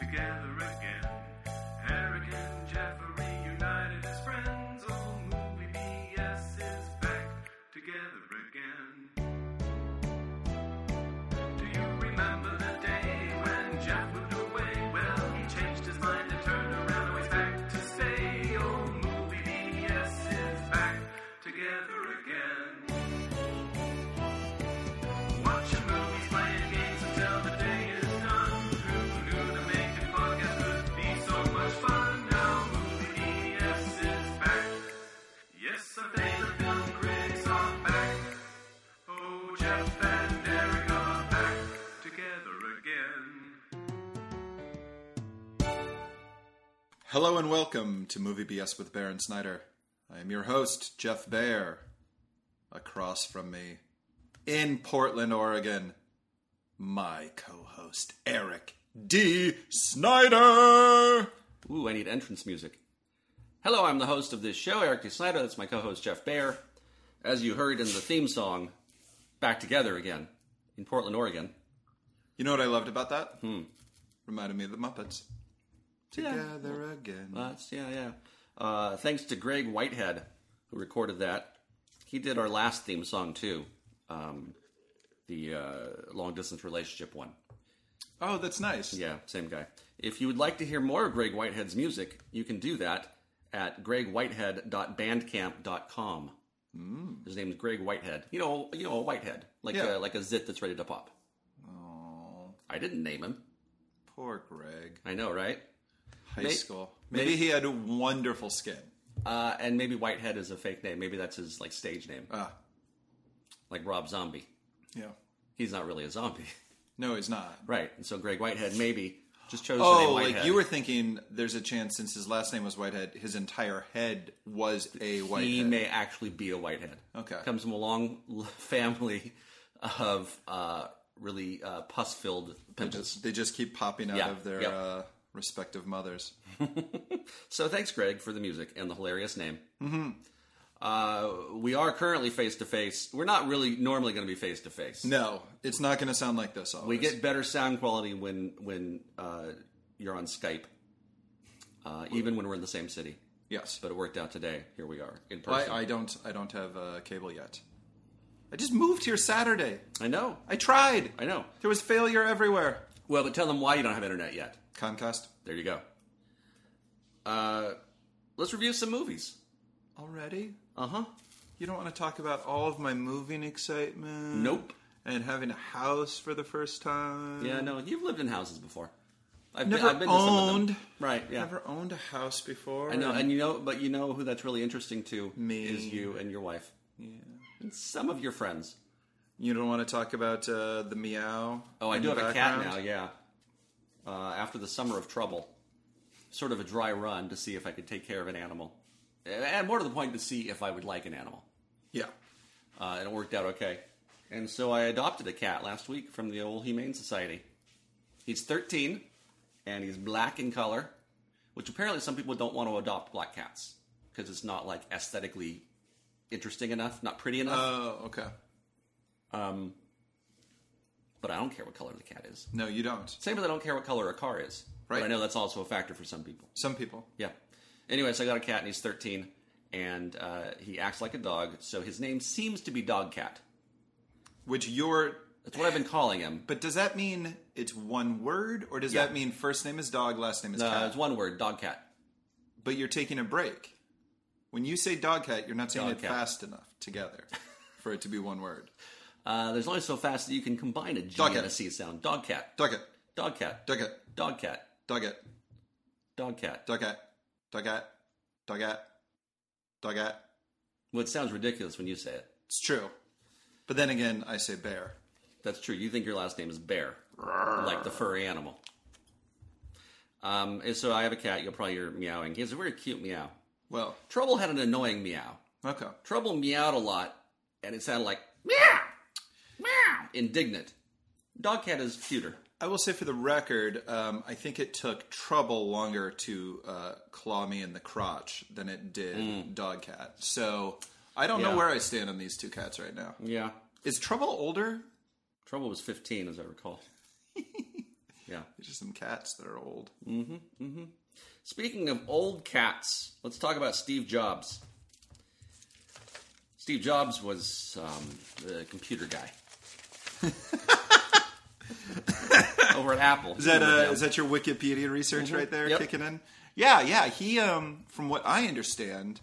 together again. Eric and Jeffrey united as friends. Old movie BS is back together again. Do you remember the day when Jeff moved away? Well, he changed his mind and turned around. Now he's back to stay. Old movie BS is back together again. Watching movies, playing games until the day is done. Who knew that making podcasts could be so much fun? Now movie BS is back. Yes, our favorite film critics are back. Oh, Jeff and Eric are back together again. Hello and welcome to Movie BS with Bear and Snyder. I am your host, Jeff Bear. Across from me, in Portland, Oregon, my co-host, Eric D. Snyder. Ooh, I need entrance music. Hello, I'm the host of this show, Eric D. Snyder. That's my co-host, Jeff Bear. As you heard in the theme song, back together again in Portland, Oregon. You know what I loved about that? Reminded me of the Muppets. Yeah. Together again. Yeah. Thanks to Greg Whitehead, who recorded that. He did our last theme song, too. The long-distance relationship one. Oh, that's nice. Yeah, same guy. If you would like to hear more of Greg Whitehead's music, you can do that at gregwhitehead.bandcamp.com. His name is Greg Whitehead. You know, a whitehead, like a zit that's ready to pop. Oh, I didn't name him. poor Greg. I know, right? High school. Maybe he had a wonderful skin. And maybe Whitehead is a fake name. Maybe that's his stage name, like Rob Zombie. Yeah. He's not really a zombie, No, he's not. right? And so Greg Whitehead maybe just chose the name Whitehead. Like you were thinking there's a chance since his last name was Whitehead, his entire head was a Whitehead. He may actually be a Whitehead. Okay. Comes from a long family of really pus-filled pimples. They just keep popping out Yeah, of their yep. respective mothers. So thanks, Greg, for the music and the hilarious name. Mm-hmm. We are currently face-to-face. We're not really normally going to be face-to-face. No, it's not going to sound like this always. We get better sound quality when you're on Skype, even when we're in the same city. Yes. But it worked out today. Here we are in person. I don't have cable yet. I just moved here Saturday. I know. I tried. I know. There was failure everywhere. Well, but tell them why you don't have internet yet. Comcast. There you go. Let's review some movies. Already? Uh-huh. You don't want to talk about all of my moving excitement? Nope. And having a house for the first time? Yeah, no, you've lived in houses before. I've Never been to some of owned. them. Right, yeah. Never owned a house before. I know, and but you know who that's really interesting to? Me. Is you and your wife. Yeah. And some of your friends. You don't want to talk about the meow? Oh, I in do the have a cat background? now, yeah. After the summer of trouble. Sort of a dry run to see if I could take care of an animal. And more to the point, to see if I would like an animal. Yeah. And it worked out okay. And so I adopted a cat last week from the old Humane Society. He's 13, and he's black in color, which apparently some people don't want to adopt black cats because it's not like aesthetically interesting enough, not pretty enough. Oh, okay. But I don't care what color the cat is. No, you don't. Same as I don't care what color a car is. Right. But I know that's also a factor for some people. Some people. Yeah. Anyway, so I got a cat, and he's 13, and he acts like a dog, so his name seems to be Dogcat. Which you're... That's what I've been calling him. But does that mean it's one word? Or does Yeah. that mean first name is dog, last name is No, cat? it's one word, Dogcat. But you're taking a break. When you say dogcat, you're not saying it Dogcat. fast enough together for it to be one word. There's only so fast that you can combine a G Dogcat. and a C sound. Dogcat. Dogcat. Dogcat. Dogcat. Dogcat. Dogcat. Dogcat. Dogcat. Dogcat. Dogcat. Dogcat. Well, it sounds ridiculous when you say it. It's true. But then again, I say bear. That's true. You think your last name is Bear, like the furry animal. And so I have a cat. You'll probably hear meowing. He has a very cute meow. Well, Trouble had an annoying meow. okay. Trouble meowed a lot, and it sounded like meow, meow, indignant. Dogcat is cuter. I will say for the record, I think it took Trouble longer to claw me in the crotch than it did Dogcat. So I don't know Yeah. where I stand on these two cats right now. Yeah. Is Trouble older? Trouble was 15, as I recall. Yeah. These are some cats that are old. Speaking of old cats, let's talk about Steve Jobs. Steve Jobs was the computer guy over at Apple. Is that your Wikipedia research right there kicking in? Yeah. He, from what I understand,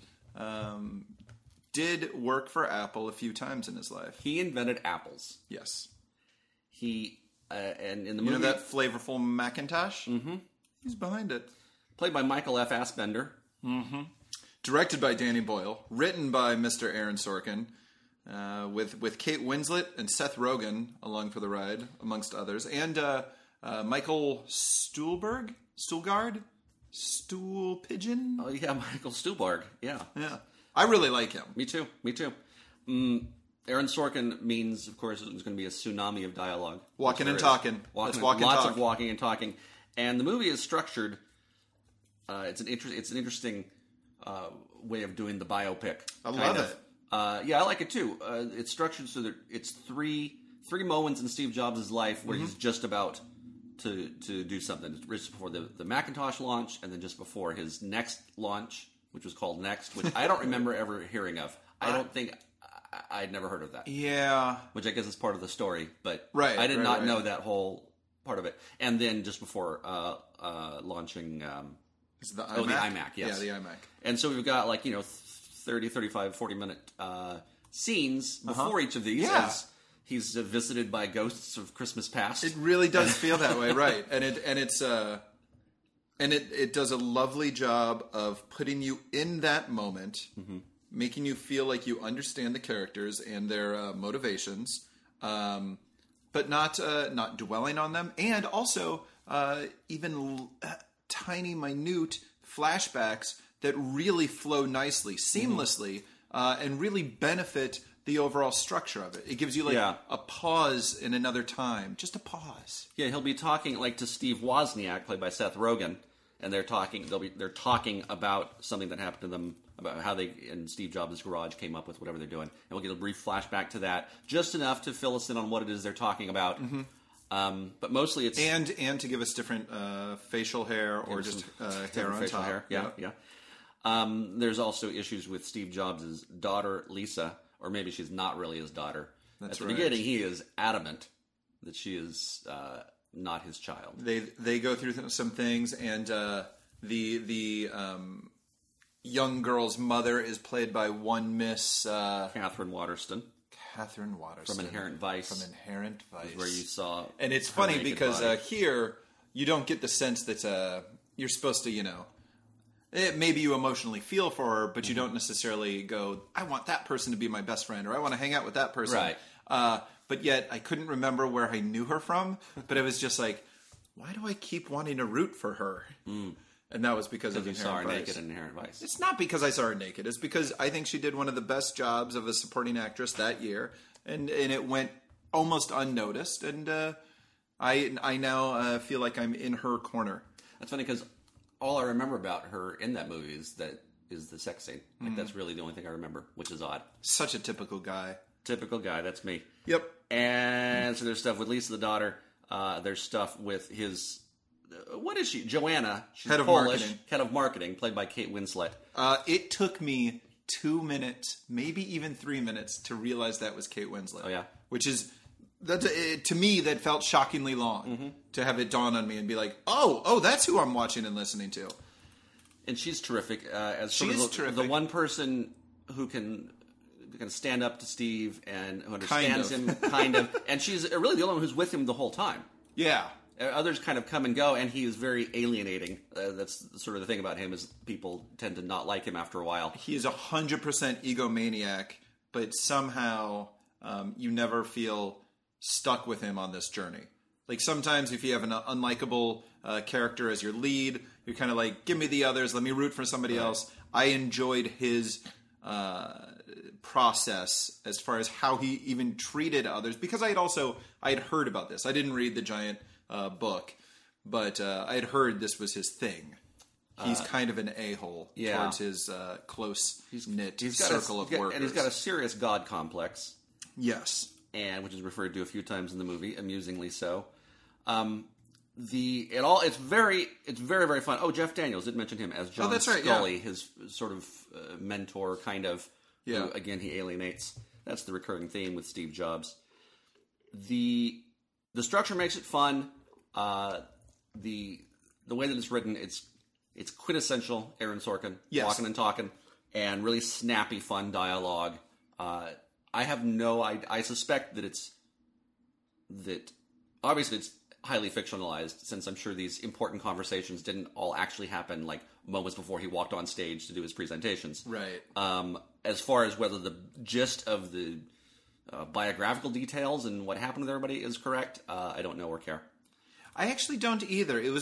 did work for Apple a few times in his life. He invented apples. Yes. He and in the You movie know that flavorful Macintosh? Mm-hmm. He's behind it. played by Michael F. Fassbender. Directed by Danny Boyle. Written by Mr. Aaron Sorkin. With Kate Winslet and Seth Rogen along for the ride, amongst others. And Michael Stuhlbarg? Stool Pigeon? Oh yeah, Michael Stuhlbarg. Yeah. Yeah. I really like him. Me too. Aaron Sorkin means, of course, there's going to be a tsunami of dialogue. Walking and talking. Lots talk. of walking and talking. And the movie is structured. It's an interesting way of doing the biopic. I love it. Yeah, I like it too. It's structured so that it's three moments in Steve Jobs' life where he's just about to do something. It's just before the Macintosh launch, and then just before his next launch, which was called Next, which I don't remember ever hearing of. I don't think I'd never heard of that. Yeah. Which I guess is part of the story, but Right, I did right, not right. know that whole part of it. And then just before launching Is it the iMac? the iMac, yes. Yeah, the iMac. And so we've got 30, 35, 40-minute scenes before each of these Yeah. as he's visited by ghosts of Christmas past. It really does feel that way, right? And it does a lovely job of putting you in that moment, making you feel like you understand the characters and their motivations, but not dwelling on them, and also even tiny, minute flashbacks that really flow nicely, seamlessly, and really benefit the overall structure of it. It gives you a pause in another time, just a pause. Yeah, he'll be talking to Steve Wozniak, played by Seth Rogen, and they're talking about something that happened to them, about how they in Steve Jobs' garage came up with whatever they're doing, and we'll get a brief flashback to that, just enough to fill us in on what it is they're talking about. But mostly it's And to give us different facial hair or just hair on facial top. hair. Yeah. There's also issues with Steve Jobs' daughter, Lisa, or maybe she's not really his daughter. That's At the right. beginning, he is adamant that she is not his child. They go through some things, and the young girl's mother is played by one Miss Catherine Waterston Catherine Waterston from Inherent Vice. From Inherent Vice, where you saw, and it's her funny naked because body. here you don't get the sense that you're supposed to, maybe you emotionally feel for her, but you don't necessarily go, I want that person to be my best friend, or I want to hang out with that person. Right. But yet I couldn't remember where I knew her from, but it was just like, why do I keep wanting to root for her? And that was because of you saw her Inherent Vice. naked in Inherent Vice. It's not because I saw her naked. It's because I think she did one of the best jobs of a supporting actress that year, and it went almost unnoticed. And I now feel like I'm in her corner. That's funny because all I remember about her in that movie is the sex scene. That's really the only thing I remember, which is odd. Such a typical guy. Typical guy. That's me. Yep. And so there's stuff with Lisa, the daughter. There's stuff with his. What is she? Joanna. She's Head of Polish, marketing. Head of marketing, played by Kate Winslet. It took me 2 minutes, maybe even 3 minutes, to realize that was Kate Winslet. Oh, yeah? Which is, to me, that felt shockingly long to have it dawn on me and be like, oh, that's who I'm watching and listening to. And she's terrific. As She sort of is the terrific. one person who can stand up to Steve and who understands Kind him, kind of. And she's really the only one who's with him the whole time. Yeah. Others kind of come and go, and he is very alienating. That's sort of the thing about him is people tend to not like him after a while. He is 100% egomaniac, but somehow you never feel stuck with him on this journey. Like sometimes if you have an unlikable character as your lead, you're kind of like, give me the others, let me root for somebody else. I enjoyed his process as far as how he even treated others, because I had heard about this. I didn't read the giant book, but I had heard this was his thing. He's kind of an a-hole towards his close-knit circle of workers. And he's got a serious God complex. Yes. And which is referred to a few times in the movie, amusingly so. it's very very fun. Oh, Jeff Daniels did mention him as John that's right, Scully, his sort of mentor, kind of. Yeah. Who, again, he alienates. That's the recurring theme with Steve Jobs. The structure makes it fun. The way that it's written, it's quintessential Aaron Sorkin, Yes. walking and talking, and really snappy, fun dialogue. I have no idea. I suspect that obviously it's highly fictionalized, since I'm sure these important conversations didn't all actually happen like moments before he walked on stage to do his presentations. Right. As far as whether the gist of the biographical details and what happened with everybody is correct, I don't know or care. I actually don't either. It was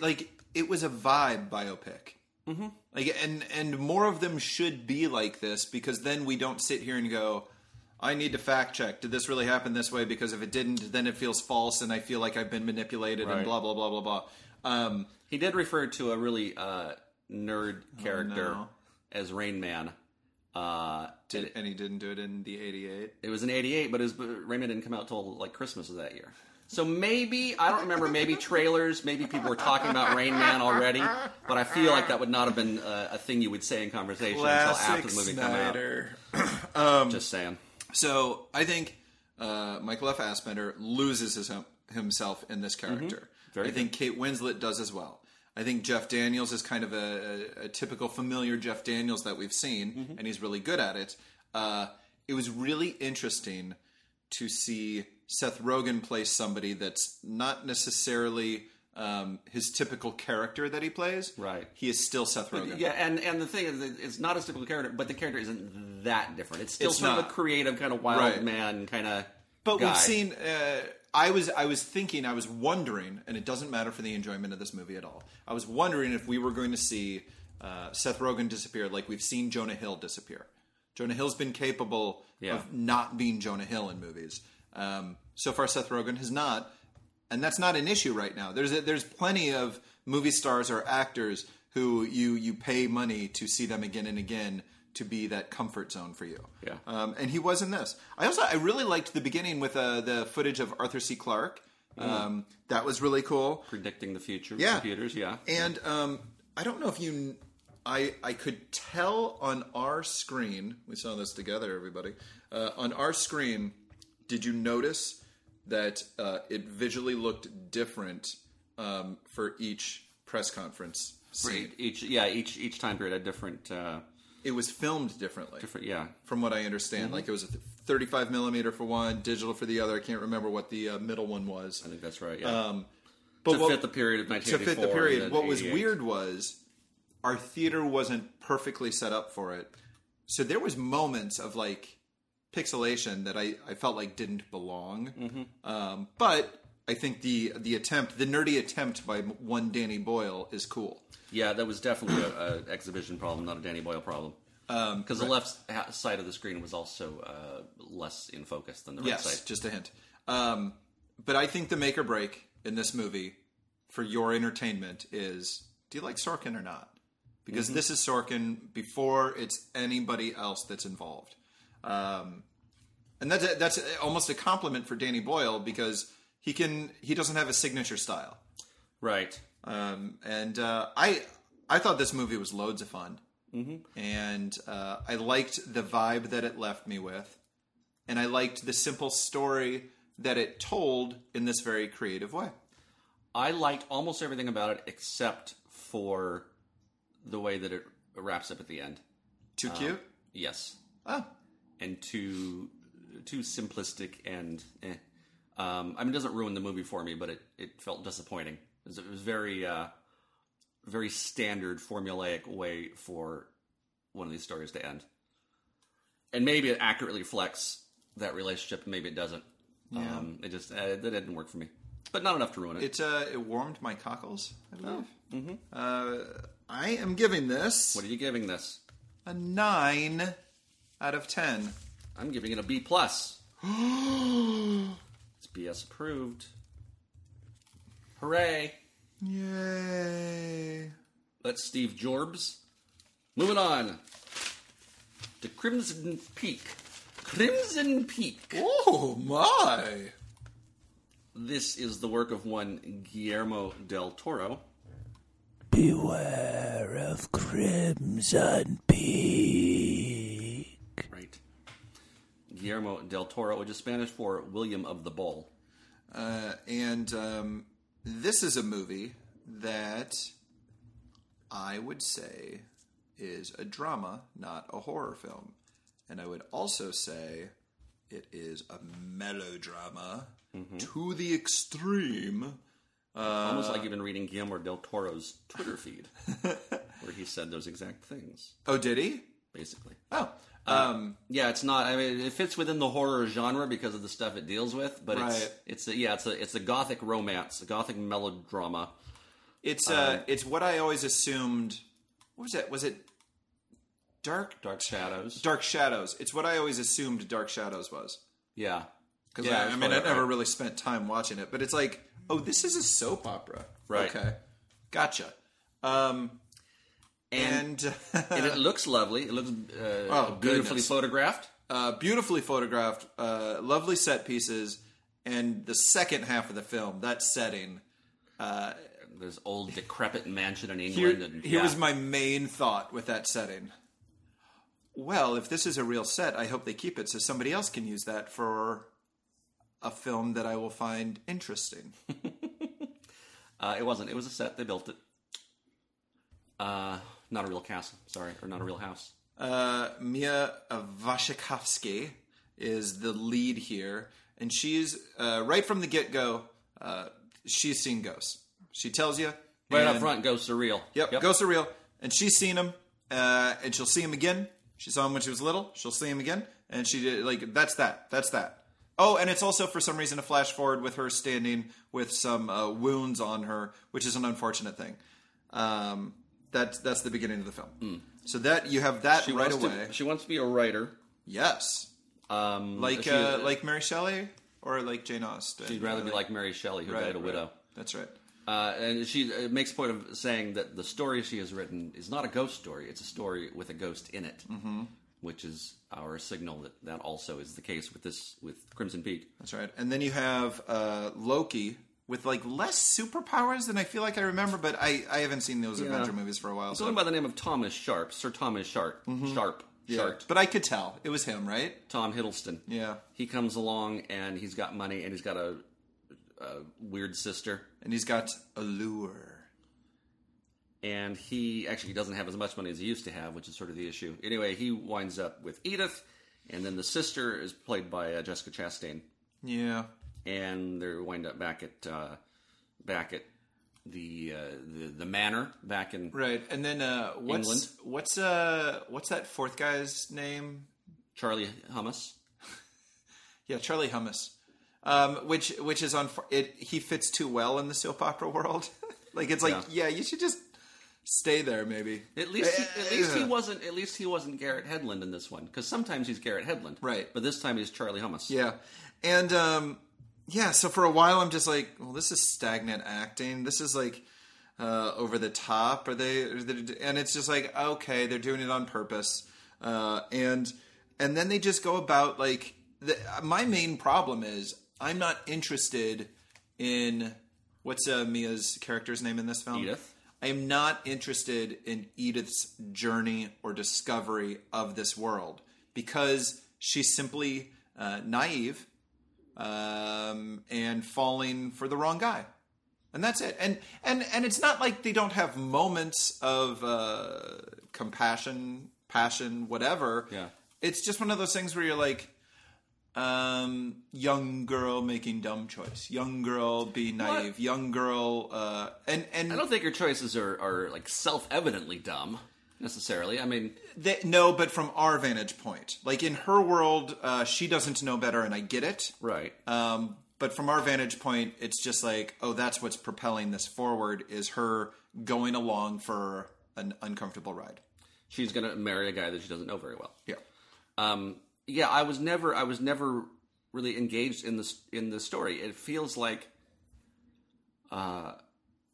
a vibe biopic. Mm-hmm. Like, and more of them should be like this, because then we don't sit here and go, I need to fact check. Did this really happen this way? Because if it didn't, then it feels false, and I feel like I've been manipulated, and blah blah blah blah blah. He did refer to a really nerd character no. as Rain Man. And he didn't do it in the '88. It was in '88, but Rain Man didn't come out till like Christmas of that year. So maybe, I don't remember, maybe trailers, maybe people were talking about Rain Man already, but I feel like that would not have been a thing you would say in conversation until after the movie came out. Just saying. So I think Michael F. Fassbender loses himself in this character. I think Kate Winslet does as well. I think Jeff Daniels is kind of a typical familiar Jeff Daniels that we've seen, and he's really good at it. It was really interesting to see Seth Rogen play somebody that's not necessarily his typical character that he plays. Right. He is still Seth Rogen. Yeah, and the thing is, it's not his typical character, but the character isn't that different. It's still sort of a creative, kind of wild man kind of But guy. we've seen... I was wondering, and it doesn't matter for the enjoyment of this movie at all, I was wondering if we were going to see Seth Rogen disappear like we've seen Jonah Hill disappear. Jonah Hill's been capable of not being Jonah Hill in movies. So far, Seth Rogen has not, and that's not an issue right now. There's plenty of movie stars or actors who you pay money to see them again and again to be that comfort zone for you. Yeah. And he was in this. I really liked the beginning with the footage of Arthur C. Clarke. That was really cool. Predicting the future with computers, And I don't know if you... I could tell on our screen, we saw this together, everybody. On our screen, did you notice that it visually looked different for each press conference scene? Each time period had different... It was filmed differently. Yeah. From what I understand. Like it was a 35 millimeter for one, digital for the other. I can't remember what the middle one was. I think that's right, yeah. But to fit the period of 1984. To fit the period. What was weird was our theater wasn't perfectly set up for it. So there was moments of like pixelation that I felt like didn't belong. But I think the nerdy attempt by one Danny Boyle is cool. Yeah, that was definitely an exhibition problem, not a Danny Boyle problem. Because the left side of the screen was also less in focus than the right side. Yes, just a hint. But I think the make or break in this movie for your entertainment is, do you like Sorkin or not? Because this is Sorkin before it's anybody else that's involved. And that's almost a compliment for Danny Boyle, because he doesn't have a signature style. Right. I thought this movie was loads of fun, and I liked the vibe that it left me with, and I liked the simple story that it told in this very creative way. I liked almost everything about it except for the way that it wraps up at the end. Too cute? Yes. Oh. And too simplistic and it doesn't ruin the movie for me, but it felt disappointing. It was very, very standard, formulaic way for one of these stories to end. And maybe it accurately reflects that relationship, and maybe it doesn't. Yeah. That didn't work for me. But not enough to ruin it. It warmed my cockles, I believe. I am giving this... What are you giving this? A 9 out of 10. I'm giving it a B+. It's BS approved. Hooray! Yay! That's Steve Jobs. Moving on to Crimson Peak. Crimson Peak. Oh my! This is the work of one Guillermo del Toro. Beware of Crimson Peak. Right. Guillermo del Toro, which is Spanish for William of the Bull. And this is a movie that I would say is a drama, not a horror film. And I would also say it is a melodrama to the extreme. Almost like you've been reading Guillermo del Toro's Twitter feed, where he said those exact things, Oh, did he? basically. Oh. Yeah, it's not. I mean, it fits within the horror genre because of the stuff it deals with. But Right. it's a gothic romance, a gothic melodrama. It's what I always assumed. What was it? Was it Dark Shadows. Dark Shadows? It's what I always assumed Dark Shadows was. Yeah, Because I never really spent time watching it, but it's like, oh, this is a soap opera, Right. Okay, gotcha. And and it looks lovely. It looks beautifully goodness. photographed. beautifully photographed, lovely set pieces, and the second half of the film, that setting. There's old decrepit mansion in Here, England. and here yeah. was my main thought with that setting. Well, if this is a real set, I hope they keep it so somebody else can use that for a film that I will find interesting. It wasn't. It was a set. They built it. Not a real castle. Sorry, or not a real house. Mia Wasikowska is the lead here, and she's right from the get-go. She's seen ghosts. She tells you Right up and- front, ghosts are real. Yep, ghosts are real, and she's seen them, and she'll see him again. She saw him when she was little. She'll see him again, and she did that's that. That's that. Oh, and it's also for some reason a flash forward with her standing with some wounds on her, which is an unfortunate thing. That's the beginning of the film. So that you have that right away. She wants to be a writer. Yes, like Mary Shelley or like Jane Austen. She'd rather be like Mary Shelley, who died a widow. That's right. And she makes a point of saying that the story she has written is not a ghost story; it's a story with a ghost in it, which is our signal that also is the case with Crimson Peak. That's right. And then you have Loki with like less superpowers than I feel like I remember, but I haven't seen those Avenger movies for a while. He's going by the name of Thomas Sharp, Sir Thomas Sharp, Sharp. But I could tell it was him, right? Tom Hiddleston. Yeah. He comes along and he's got money and he's got a weird sister. And he's got a lure. And he doesn't have as much money as he used to have, which is sort of the issue. Anyway, he winds up with Edith, and then the sister is played by Jessica Chastain. Yeah. And they wind up back at the manor back in Right. And then England. what's that fourth guy's name? Charlie Hummus. Yeah, Charlie Hummus. Which is on it. He fits too well in the soap opera world. Like it's like, yeah, you should just stay there, maybe. At least he wasn't Garrett Hedlund in this one, because sometimes he's Garrett Hedlund, Right. But this time he's Charlie Hummus. Yeah, and so for a while I'm just like, well, this is stagnant acting. This is like over the top. And it's just like, okay, they're doing it on purpose, and then they just go about like. My main problem is I'm not interested in what's Mia's character's name in this film? Edith. I am not interested in Edith's journey or discovery of this world because she's simply naive and falling for the wrong guy. And that's it. And it's not like they don't have moments of compassion, passion, whatever. Yeah. It's just one of those things where you're like, young girl making dumb choice, young girl being naive, young girl, and I don't think her choices are like self-evidently dumb necessarily. I mean, no, but from our vantage point, like in her world, she doesn't know better, and I get it, right? But from our vantage point, it's just like, oh, that's what's propelling this forward is her going along for an uncomfortable ride. She's going to marry a guy that she doesn't know very well. Yeah. Yeah, I was never really engaged in the story. It feels like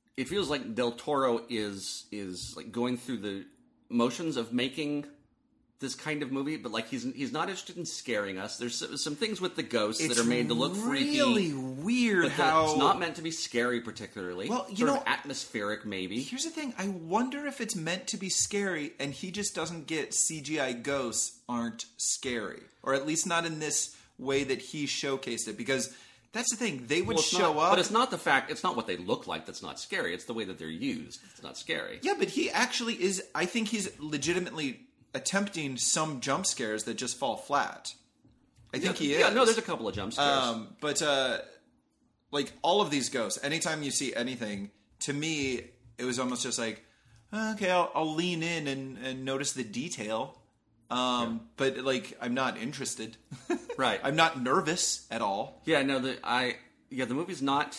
Del Toro is like going through the motions of making this kind of movie, but like he's not interested in scaring us. There's some things with the ghosts It's that are made to look freaky. really weird But how it's not meant to be scary particularly. Well, you sort know, of atmospheric maybe. Here's the thing. I wonder if it's meant to be scary and he just doesn't get CGI ghosts aren't scary. Or at least not in this way that he showcased it. Because that's the thing. They would Well, it's show not, up. but it's not the fact. It's not what they look like that's not scary. It's the way that they're used. It's not scary. Yeah, but he actually is. I think he's legitimately attempting some jump scares that just fall flat. I think he is. Yeah, no, there's a couple of jump scares. But like all of these ghosts, anytime you see anything, to me, it was almost just like, okay, I'll lean in and notice the detail. But like, I'm not interested. Right. I'm not nervous at all. Yeah, no, the movie's not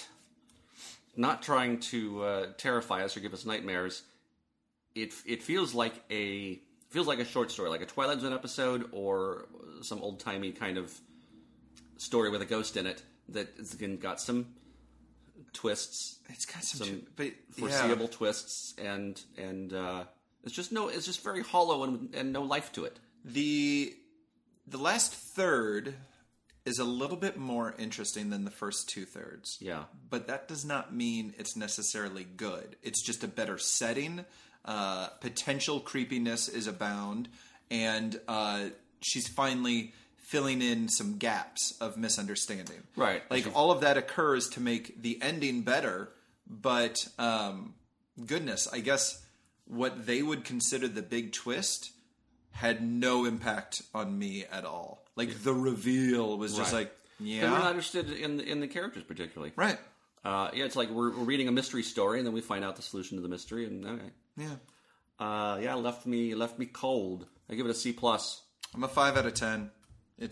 trying to terrify us or give us nightmares. It feels like a short story, like a Twilight Zone episode or some old timey kind of story with a ghost in it that's again got some twists. It's got some, some but foreseeable twists, and it's just very hollow and no life to it. The last third is a little bit more interesting than the first 2/3. Yeah. But that does not mean it's necessarily good. It's just a better setting. Potential creepiness is abound, and she's finally filling in some gaps of misunderstanding. Right. Like all of that occurs to make the ending better, but goodness, I guess what they would consider the big twist had no impact on me at all. Like the reveal was just Right. like, yeah, And we're not interested in the characters particularly. right, Yeah, it's like we're reading a mystery story, and then we find out the solution to the mystery, and okay. yeah. Left me cold. I give it a C+. I'm a 5 out of 10. It's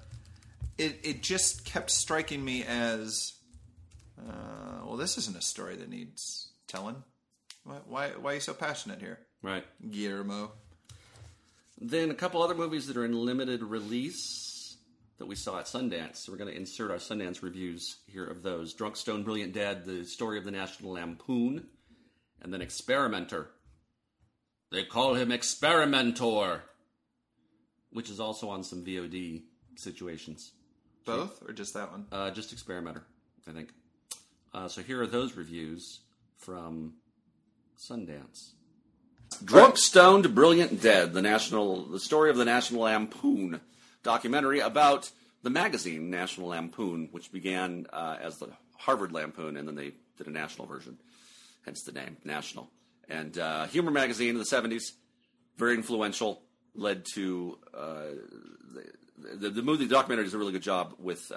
it just kept striking me as, well, this isn't a story that needs telling. Why are you so passionate here, Right. Guillermo? Then a couple other movies that are in limited release that we saw at Sundance. So we're going to insert our Sundance reviews here of those. Drunk, Stone, Brilliant, Dead, The Story of the National Lampoon, and then Experimenter. They call him Experimentor, which is also on some VOD situations. Both or just that one? Just Experimenter, I think. So here are those reviews from Sundance. Drunk, Stoned, Brilliant, Dead, the story of the National Lampoon documentary about the magazine National Lampoon, which began as the Harvard Lampoon, and then they did a national version, hence the name, National. And humor magazine in the 70s, very influential, led to the movie. The documentary does a really good job with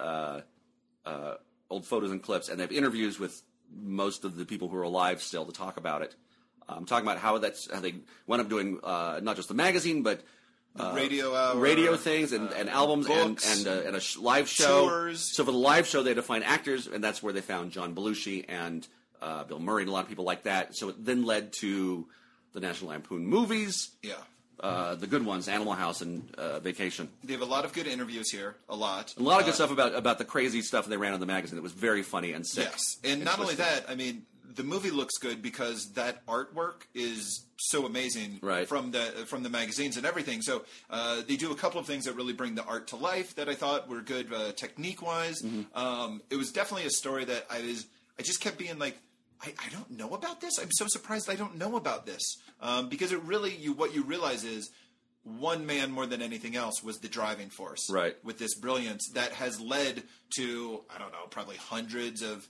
old photos and clips, and they have interviews with most of the people who are alive still to talk about it. Talking about how they wound up doing not just the magazine, but Radio hour, radio things and albums books, and a live show. tours. So for the live show, they had to find actors, and that's where they found John Belushi and Bill Murray and a lot of people like that. So it then led to the National Lampoon movies. Yeah. The good ones, Animal House and Vacation. They have a lot of good interviews here. A lot of good stuff about the crazy stuff they ran on the magazine. It was very funny and sick. Yes, and not only that, I mean, the movie looks good because that artwork is so amazing Right. from the magazines and everything. So they do a couple of things that really bring the art to life that I thought were good technique wise. Mm-hmm. It was definitely a story that I just kept being like, I don't know about this. I'm so surprised I don't know about this because it really what you realize is one man more than anything else was the driving force Right. with this brilliance that has led to, I don't know, probably hundreds of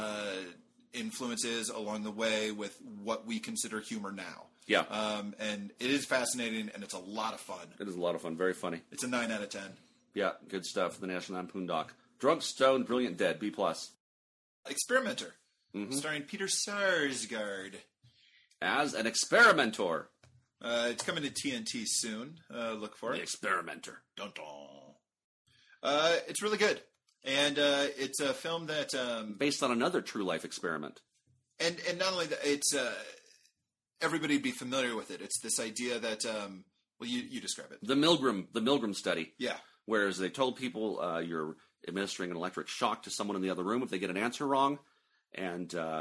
influences along the way with what we consider humor now. Yeah. And it is fascinating and it's a lot of fun. It is a lot of fun. Very funny. It's a 9 out of 10. Yeah, good stuff. The National Lampoon doc. Drunk, Stoned, Brilliant, Dead. B+. Experimenter, starring Peter Sarsgaard. As an experimenter. It's coming to TNT soon. Look for The it. experimenter. Dun dun. It's really good. And it's a film that... Based on another true life experiment. And not only that, it's... everybody'd be familiar with it. It's this idea that... well, you describe it. The Milgram study. Yeah. Whereas they told people you're administering an electric shock to someone in the other room if they get an answer wrong. And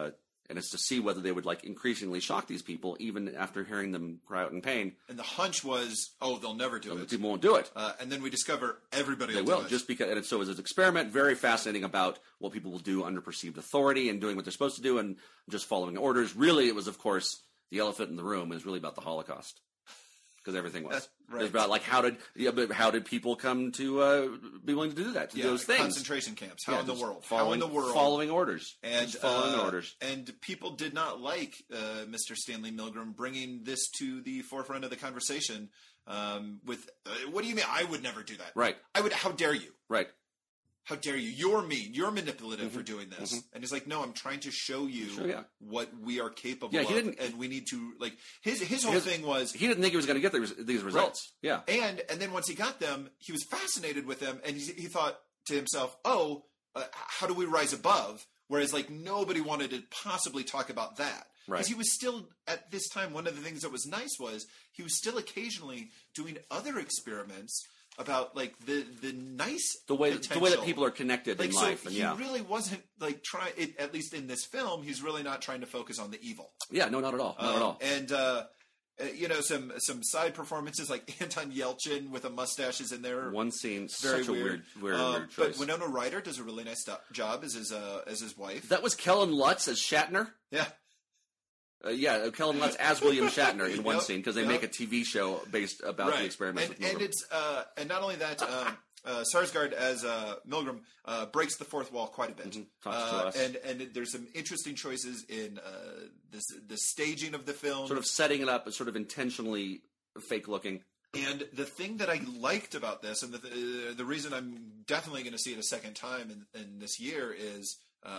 And it's to see whether they would increasingly shock these people, even after hearing them cry out in pain. And the hunch was, they'll never do it. People won't do it. And then we discover everybody They will will, do it. just because. And so it's an experiment, very fascinating about what people will do under perceived authority and doing what they're supposed to do and just following orders. Really, it was, of course, the elephant in the room. It was really about the Holocaust. Because everything was. Right. It was about how did people come to be willing to do that, to do those things? Concentration camps. How in the world? Following orders. And Just following orders. And people did not like Mr. Stanley Milgram bringing this to the forefront of the conversation. With what do you mean? I would never do that. Right. I would. How dare you? Right. How dare you? You're mean. You're manipulative for doing this. And he's like, no, I'm trying to show you what we are capable of. And we need to, his whole thing was... He didn't think he was going to get these results. Right. Yeah. And then once he got them, he was fascinated with them. And he thought to himself, how do we rise above? Whereas, nobody wanted to possibly talk about that. Right. Because he was still, at this time, one of the things that was nice was he was still occasionally doing other experiments about the nice the way potential. that people are connected in life. So and he really wasn't trying. At least in this film, he's really not trying to focus on the evil. Yeah, no, not at all. Not at all. And some side performances like Anton Yelchin with a mustache is in there. One scene, very such a weird choice. But Winona Ryder does a really nice job as his wife. That was Kellen Lutz as Shatner. Yeah. Kellen Lutz as William Shatner in one scene because they make a TV show based about the experiments. And it's and not only that, Sarsgaard as Milgram breaks the fourth wall quite a bit. Talks to us. And there's some interesting choices in the staging of the film, sort of setting it up as sort of intentionally fake looking. And the thing that I liked about this, and the reason I'm definitely going to see it a second time in this year is,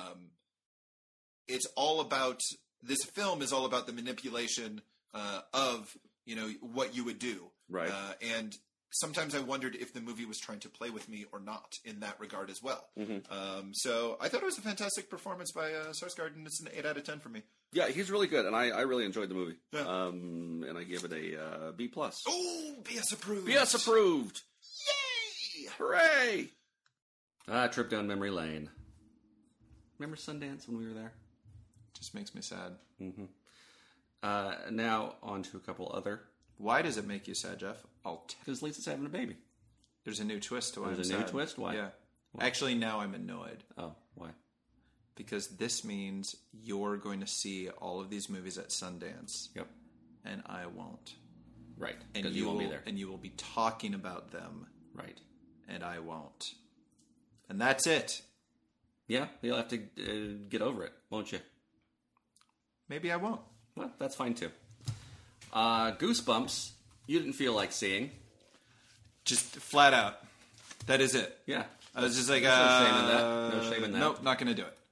it's all about. This film is all about the manipulation of what you would do, right? And sometimes I wondered if the movie was trying to play with me or not in that regard as well. So I thought it was a fantastic performance by Sarsgaard, and it's an 8 out of 10 for me. Yeah, he's really good, and I really enjoyed the movie. Yeah. And I give it a B+. Oh, BS approved! BS approved! Yay! Hooray! Trip down memory lane. Remember Sundance when we were there? Just makes me sad. Now on to a couple other. Why does it make you sad, Jeff? Because Lisa's having a baby. There's a new twist to why There's I'm a sad. new twist? Why? Yeah. Why? Actually, now I'm annoyed. Oh, why? Because this means you're going to see all of these movies at Sundance. Yep. And I won't. Right. And Because you won't be there. And you will be talking about them. Right. And I won't. And that's it. Yeah, you'll have to get over it, won't you? Maybe I won't. Well, that's fine too. Goosebumps, you didn't feel like seeing. Just flat out. That is it. Yeah. I was just like, no shame in that. No shame in that. Nope, not going to do it.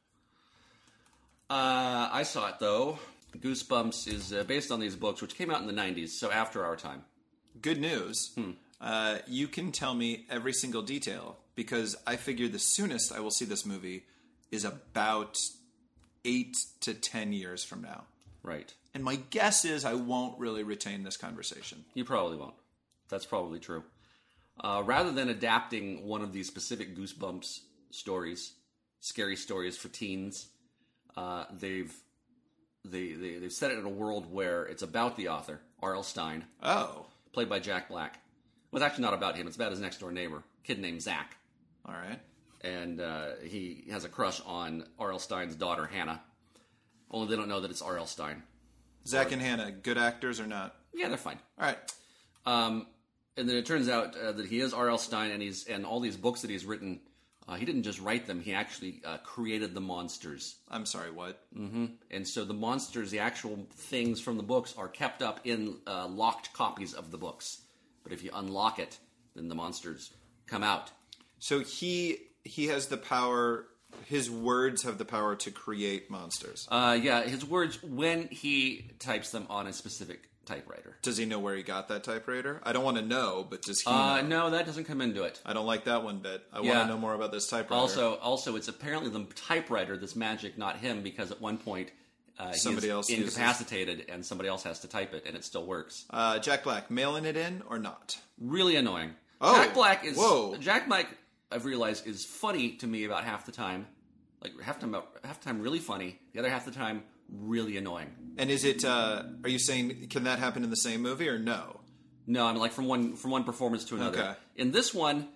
I saw it though. Goosebumps is based on these books, which came out in the 90s, so after our time. Good news. You can tell me every single detail because I figure the soonest I will see this movie is about 8 to 10 years from now. Right. And my guess is I won't really retain this conversation. You probably won't. That's probably true. Rather than adapting one of these specific Goosebumps stories, scary stories for teens, they've set it in a world where it's about the author, R.L. Stine. Oh. Played by Jack Black. Well, it's actually not about him. It's about his next-door neighbor, a kid named Zach. All right. And he has a crush on R.L. Stine's daughter, Hannah. Only they don't know that it's R.L. Stine. Zach and Hannah, good actors or not? Yeah, they're fine. All right. And then it turns out that he is R.L. Stine, and all these books that he's written, he didn't just write them. He actually created the monsters. I'm sorry, what? Mm-hmm. And so the monsters, the actual things from the books, are kept up in locked copies of the books. But if you unlock it, then the monsters come out. So he has the power. His words have the power to create monsters. Yeah, his words when he types them on a specific typewriter. Does he know where he got that typewriter? I don't want to know, but does he know? No, that doesn't come into it. I don't like that one bit. I want to know more about this typewriter. Also, it's apparently the typewriter that's magic, not him, because at one point somebody else incapacitated and somebody else has to type it, and it still works. Jack Black, mailing it in or not? Really annoying. Oh, Jack Black is... Whoa. Jack Black, I've realized, is funny to me about half the time. Like, half the time really funny. The other half the time, really annoying. And is it? Are you saying can that happen in the same movie or no? No, I mean, like from one performance to another. Okay. In this one,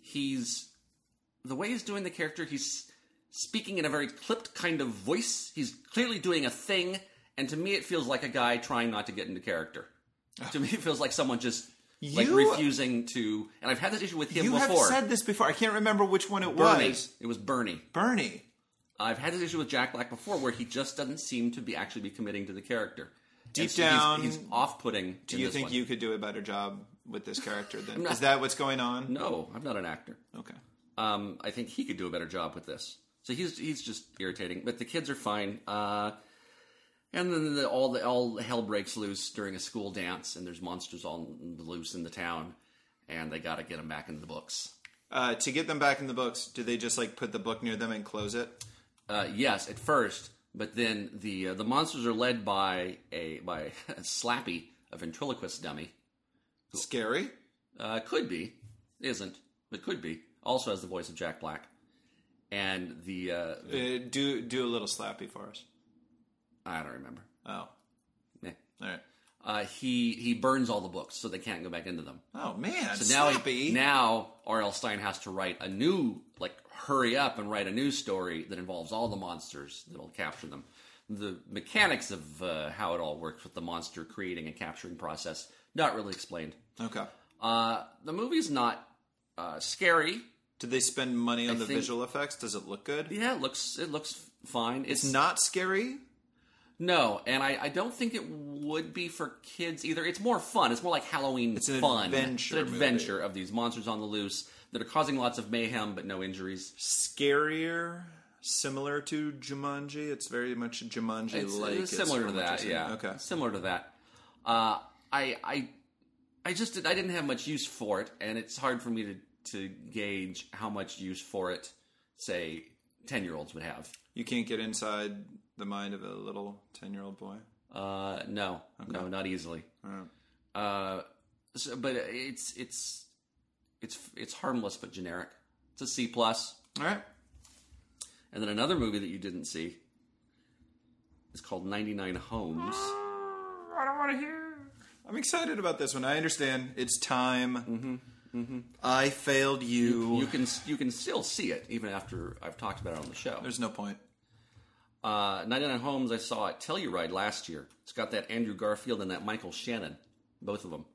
the way he's doing the character, he's speaking in a very clipped kind of voice. He's clearly doing a thing, and to me, it feels like a guy trying not to get into character. To me, it feels like someone just refusing to. And I've had this issue with him before. You have said this before. I can't remember which one it Bernie. was. It was Bernie. Bernie. I've had this issue with Jack Black before, where he just doesn't seem to be actually committing to the character. Deep so down, he's off-putting. Do you think you could do a better job with this character? Then not, is that what's going on? No, I'm not an actor. Okay. I think he could do a better job with this. So he's just irritating, but the kids are fine. And then all hell breaks loose during a school dance, and there's monsters all loose in the town, and they got to get them back into the books. To get them back in the books, do they just like put the book near them and close it? Yes, at first, but then the monsters are led by a Slappy, a ventriloquist dummy. Scary? Could be, isn't, but could be. Also has the voice of Jack Black, and the do a little Slappy for us. I don't remember. Oh, Yeah. all right. He burns all the books, so they can't go back into them. Oh man, So Slappy. now R.L. Stein has to write a new, hurry up and write a new story that involves all the monsters that'll capture them. The mechanics of how it all works with the monster creating and capturing process, not really explained. Okay. The movie's not scary. Did they spend money on the think- visual effects? Does it look good? Yeah, it looks fine. It's not scary. No, and I don't think it would be for kids either. It's more fun. It's more like Halloween It's an fun. adventure It's an adventure of these monsters on the loose that are causing lots of mayhem but no injuries. Scarier, similar to Jumanji. It's very much Jumanji-like. It's similar to from what that, you're saying. yeah. Okay. Similar to that. I didn't have much use for it, and it's hard for me to gauge how much use for it, say, 10-year-olds would have. You can't get inside the mind of a little 10-year-old boy? No, not easily. Alright. But it's harmless but generic. It's a C+. All Alright. And then another movie that you didn't see is called 99 Homes. I don't want to hear. I'm excited about this one. I understand. It's time. I failed you. You can still see it even after I've talked about it on the show. There's no point. 99 Homes I saw at Telluride last year. It's got that Andrew Garfield and that Michael Shannon, both of them.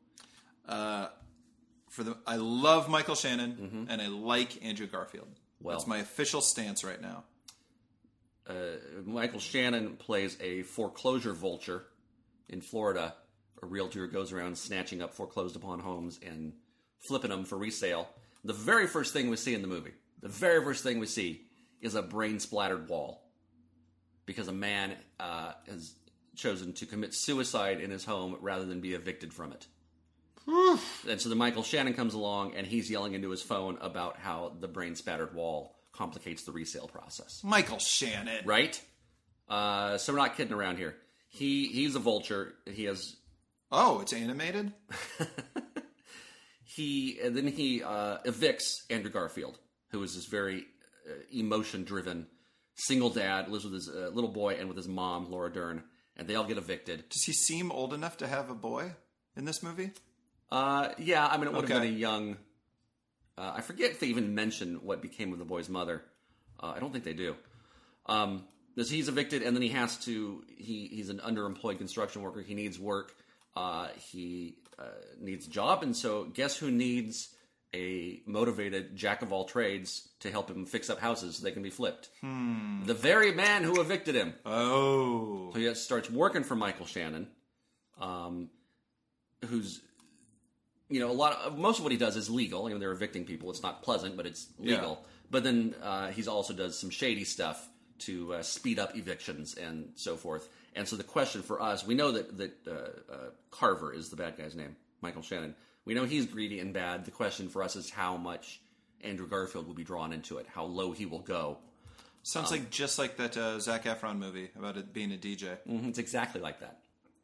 I love Michael Shannon and I like Andrew Garfield. Well. That's my official stance right now. Michael Shannon plays a foreclosure vulture in Florida. A realtor who goes around snatching up foreclosed upon homes and flipping them for resale. The very first thing we see in the movie, is a brain-splattered wall. Because a man has chosen to commit suicide in his home rather than be evicted from it. And so the Michael Shannon comes along and he's yelling into his phone about how the brain-spattered wall complicates the resale process. Michael Shannon. Right? So we're not kidding around here. He's a vulture. He has... Oh, it's animated? He evicts Andrew Garfield, who is this very emotion-driven single dad, lives with his little boy and with his mom, Laura Dern, and they all get evicted. Does he seem old enough to have a boy in this movie? Yeah, I mean, it would have Okay. been a young... I forget if they even mention what became of the boy's mother. I don't think they do. So he's evicted, and then he has to... He's an underemployed construction worker. He needs work. He needs a job, and so guess who needs a motivated jack-of-all-trades to help him fix up houses so they can be flipped? The very man who evicted him. Oh. So he starts working for Michael Shannon, who's, most of what he does is legal. They're evicting people. It's not pleasant, but it's legal. Yeah. But then he also does some shady stuff to speed up evictions and so forth. And so the question for us, we know that Carver is the bad guy's name, Michael Shannon. We know he's greedy and bad. The question for us is how much Andrew Garfield will be drawn into it, how low he will go. Sounds like just like that Zac Efron movie about it being a DJ. Mm-hmm, it's exactly like that.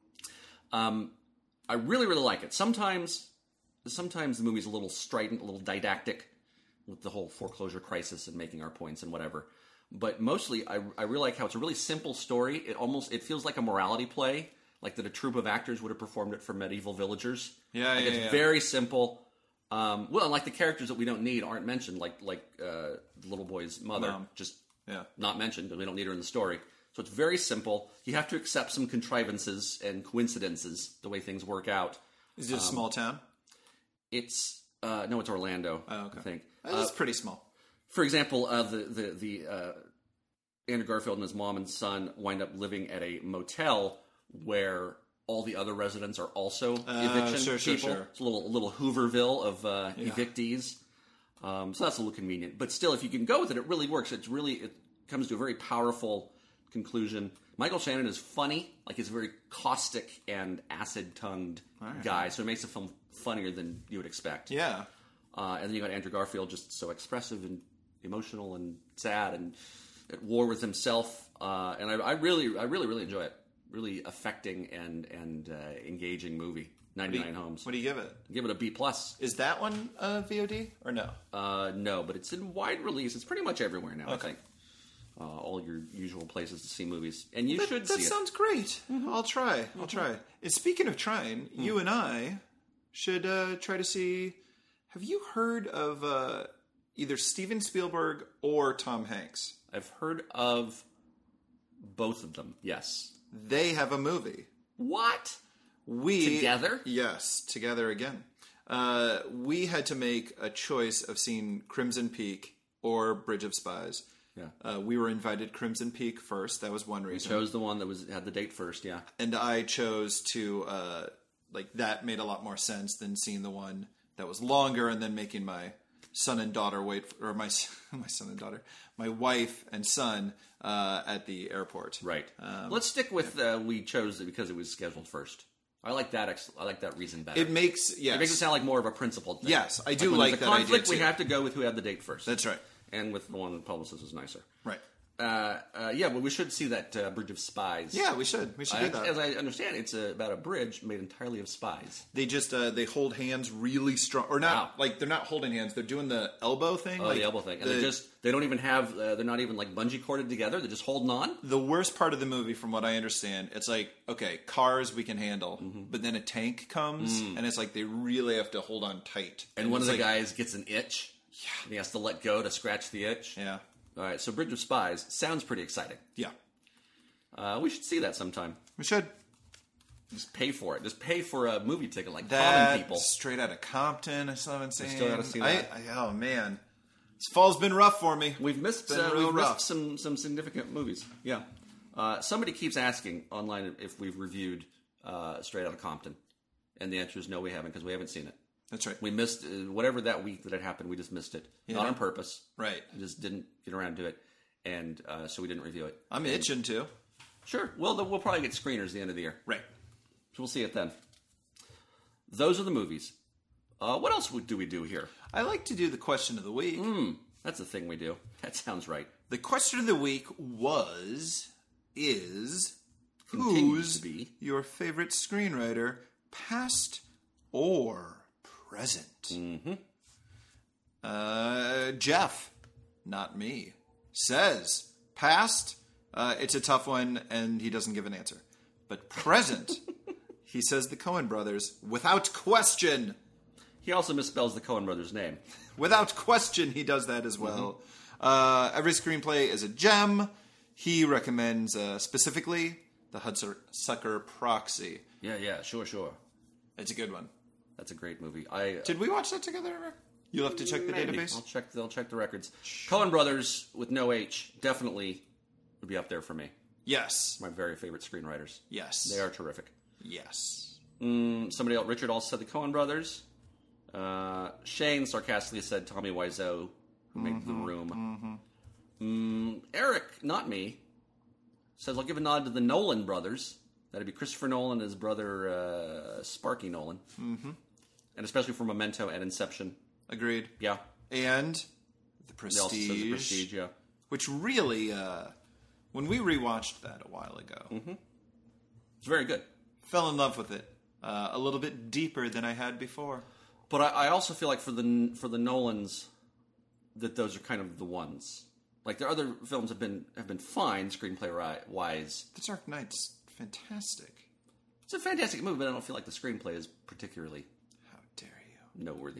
I really, really like it. Sometimes the movie's a little strident, a little didactic with the whole foreclosure crisis and making our points and whatever. But mostly, I really like how it's a really simple story. It feels like a morality play, like that a troupe of actors would have performed it for medieval villagers. It's very simple. Well, and like the characters that we don't need aren't mentioned, like the little boy's mother, just not mentioned because we don't need her in the story. So it's very simple. You have to accept some contrivances and coincidences, the way things work out. Is it a small town? It's no, it's Orlando. Oh, okay. I think It's pretty small. For example, the Andrew Garfield and his mom and son wind up living at a motel where all the other residents are also eviction people. Sure. It's a little Hooverville of evictees. So that's a little convenient. But still, if you can go with it, it really works. It comes to a very powerful conclusion. Michael Shannon is funny. Like, he's a very caustic and acid-tongued guy, so it makes the film funnier than you would expect. Yeah. And then you got Andrew Garfield, just so expressive and emotional and sad and at war with himself. And I really enjoy it. Really affecting and engaging movie. 99 Homes. What do you give it? Give it a B+. Is that one VOD or no? No, but it's in wide release. It's pretty much everywhere now, I think. All your usual places to see movies. And you should see it. That sounds great. I'll try. And speaking of trying, you and I should try to see... Have you heard of either Steven Spielberg or Tom Hanks? I've heard of both of them, yes. They have a movie. What? Together? Yes, together again. We had to make a choice of seeing Crimson Peak or Bridge of Spies. Yeah. We were invited Crimson Peak first. That was one reason. You chose the one that had the date first, yeah. And I chose to, that made a lot more sense than seeing the one that was longer and then making my son and daughter my son and daughter, my wife and son at the airport. Right. Let's stick with we chose it because it was scheduled first. I like that reason better. It makes it sound like more of a principled thing. Yes, I do like that conflict, idea too. We have to go with who had the date first. That's right. And with the one the publicist was nicer. Right. But we should see that Bridge of Spies. Yeah, we should. We should do that. As I understand, it's about a bridge made entirely of spies. They just they hold hands really strong, or not like they're not holding hands. They're doing the elbow thing. Oh, the elbow thing, and they don't even have. They're not even like bungee corded together. They're just holding on. The worst part of the movie, from what I understand, it's like, okay, cars we can handle, but then a tank comes, and it's like they really have to hold on tight. And one of the guys gets an itch. Yeah, and he has to let go to scratch the itch. Yeah. All right, so Bridge of Spies sounds pretty exciting. Yeah. We should see that sometime. We should. Just pay for it. Just pay for a movie ticket like that, common people. Straight out of Compton, I still haven't seen. Still got to see that. Oh, man. This fall's been rough for me. We've missed some significant movies. Yeah. Somebody keeps asking online if we've reviewed Straight Outta Compton. And the answer is no, we haven't, because we haven't seen it. That's right. We missed whatever that week that it happened. We just missed it, not on purpose. Right. We just didn't get around to it, and so we didn't review it. I'm itching to. Sure. Well, we'll probably get screeners at the end of the year. Right. So we'll see it then. Those are the movies. What else do we do here? I like to do the question of the week. That's the thing we do. That sounds right. The question of the week is Continues to be your favorite screenwriter, past or present? Jeff, not me, says past. It's a tough one, and he doesn't give an answer. But present, he says the Coen brothers, without question. He also misspells the Coen brothers' name. Without question, he does that as well. Every screenplay is a gem. He recommends specifically The Hudsucker Proxy. Yeah, sure. It's a good one. That's a great movie. Did we watch that together ever? You'll have to check the database. They'll check the records. Coen brothers with no H definitely would be up there for me. Yes. My very favorite screenwriters. Yes. They are terrific. Yes. Somebody else, Richard, also said the Coen brothers. Shane sarcastically said Tommy Wiseau, who made The Room. Eric, not me, says I'll give a nod to the Nolan brothers. That'd be Christopher Nolan and his brother Sparky Nolan. And especially for Memento and Inception. Agreed. Yeah. And The Prestige. He also says The Prestige, yeah. Which really, when we rewatched that a while ago, it's very good. Fell in love with it a little bit deeper than I had before. But I also feel like for the Nolans, that those are kind of the ones. Like their other films have been fine screenplay wise. The Dark Knight's fantastic. It's a fantastic movie, but I don't feel like the screenplay is particularly How dare you? noteworthy.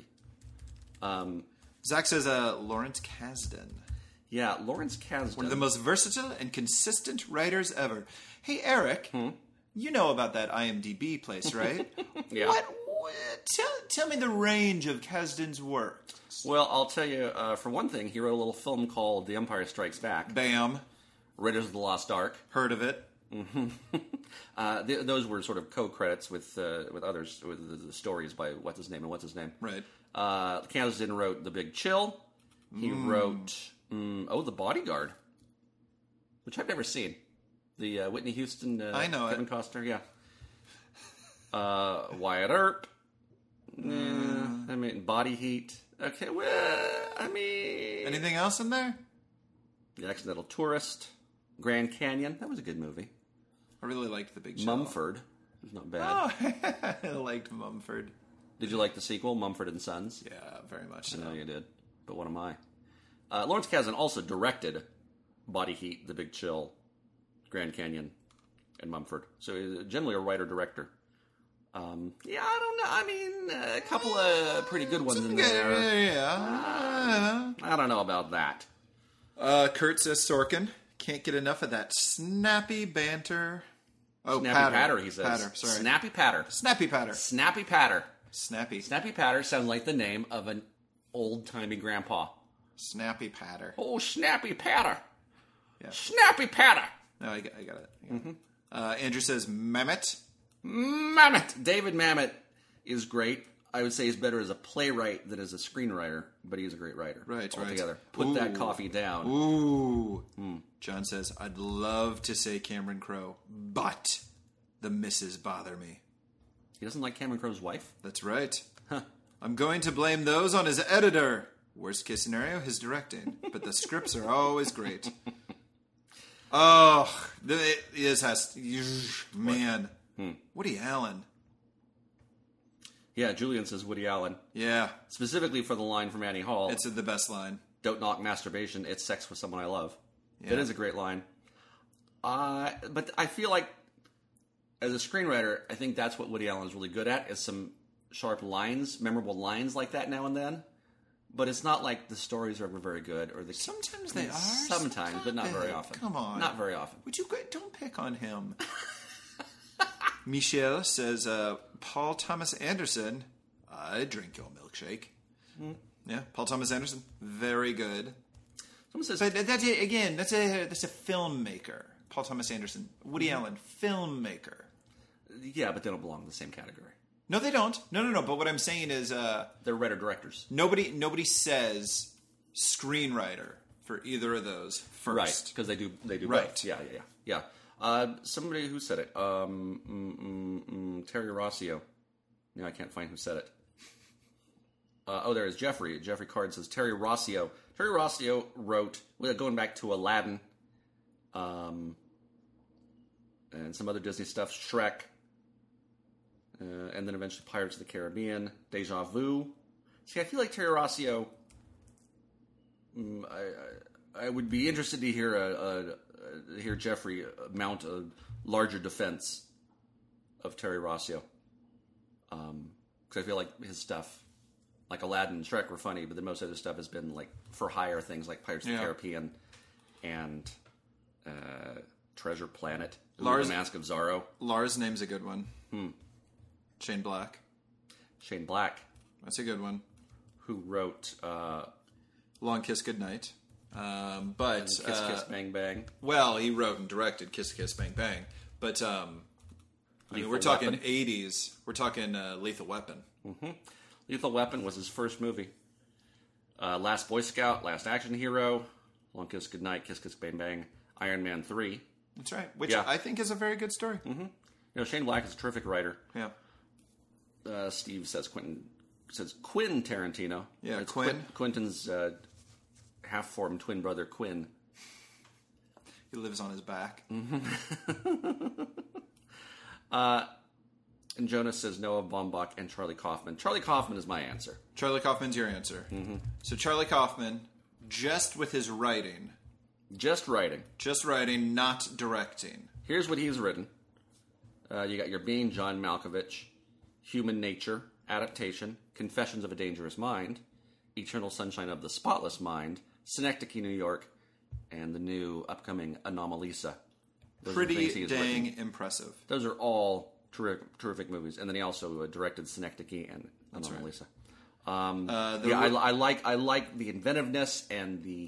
Zach says Lawrence Kasdan. Yeah, Lawrence Kasdan. One of the most versatile and consistent writers ever. Hey, Eric, you know about that IMDb place, right? Yeah. Tell me the range of Kasdan's work. Well, I'll tell you, for one thing, he wrote a little film called The Empire Strikes Back. Bam. Raiders of the Lost Ark. Heard of it. Those were sort of co-credits with others, with the stories by what's his name. Right. Kasdan wrote The Big Chill. He wrote, The Bodyguard, which I've never seen. The Whitney Houston, I know Kevin it. Costner, yeah. Wyatt Earp. I mean, Body Heat. Okay, well, I mean... Anything else in there? The Accidental Tourist. Grand Canyon. That was a good movie. I really liked The Big Chill. Mumford. It was not bad. Oh, I liked Mumford. Did you like the sequel, Mumford and Sons? Yeah, very much so. I know you did. But what am I? Lawrence Kasdan also directed Body Heat, The Big Chill, Grand Canyon, and Mumford. So he's generally a writer-director. Yeah, I don't know. I mean, a couple of pretty good ones in there. Yeah. I don't know about that. Kurt says Sorkin can't get enough of that snappy banter. Oh, Snappy patter, he says. Patter, sorry. Snappy patter. Snappy patter. Snappy patter. Snappy. Snappy patter sounds like the name of an old-timey grandpa. Snappy patter. Oh, snappy patter. Yeah. Snappy patter. No, I got it. Andrew says Mamet. Mamet. David Mamet is great. I would say he's better as a playwright than as a screenwriter, but he's a great writer. Right, altogether. right. Put that Ooh. coffee down. Ooh. John says, I'd love to say Cameron Crowe, but the misses bother me. He doesn't like Cameron Crowe's wife? That's right. I'm going to blame those on his editor. Worst case scenario, his directing. But the scripts are always great. Oh, man. Woody Allen. Yeah, Julian says Woody Allen. Yeah, Specifically for the line from Annie Hall. it's the best line. Don't knock masturbation, it's sex with someone I love. Yeah. That is a great line. But I feel like, as a screenwriter, I think that's what Woody Allen is really good at, is some sharp lines, memorable lines like that now and then. But it's not like the stories are ever very good. Or Sometimes they are. Sometimes, but not very often. Come on. Not very often. Would you don't pick on him? Michelle says, Paul Thomas Anderson, I drink your milkshake. Yeah, Paul Thomas Anderson, very good. Someone says, But that's again, that's a filmmaker. Paul Thomas Anderson, Woody Allen, filmmaker. yeah, but they don't belong in the same category. No, they don't. No. But what I'm saying is, They're writer-directors. nobody says screenwriter for either of those first. Right, because they do Right. both. Yeah. Somebody who said it. Terry Rossio. No, I can't find who said it. There is Jeffrey. Jeffrey Card says Terry Rossio. Terry Rossio wrote, going back to Aladdin, and some other Disney stuff, Shrek, and then eventually Pirates of the Caribbean, Deja Vu. See, I feel like Terry Rossio. I would be interested to hear Jeffrey mount a larger defense of Terry Rossio, because I feel like his stuff, like Aladdin and Shrek, were funny, but then most other stuff has been like for hire things like Pirates of the Caribbean and Treasure Planet, The Mask of Zorro. Lars' name's a good one. Shane Black. Shane Black, That's a good one. who wrote Long Kiss Goodnight. But Kiss Kiss Bang Bang. well, he wrote and directed Kiss Kiss Bang Bang. But I mean, we're talking Weapon. 80s. We're talking Lethal Weapon. Lethal Weapon was his first movie. Last Boy Scout, Last Action Hero, Long Kiss Goodnight, Kiss Kiss Bang Bang, Iron Man 3. That's right. Which Yeah. I think is a very good story. You know, Shane Black is a terrific writer. Yeah. Steve says Quinn Tarantino. Yeah, It's Quinn. Quentin's half-formed twin brother, Quinn. He lives on his back. And Jonas says Noah Baumbach and Charlie Kaufman. Charlie Kaufman is my answer. Charlie Kaufman's your answer. So Charlie Kaufman, just with his writing, Just writing. Just writing, not directing. Here's what he's written. You got Your Being, John Malkovich, Human Nature, Adaptation, Confessions of a Dangerous Mind, Eternal Sunshine of the Spotless Mind, Synecdoche, New York, and the new upcoming Anomalisa. Those are the things he Pretty has dang written. impressive. Those are all terrific movies. And then he also directed Synecdoche and Anomalisa. I like the inventiveness and the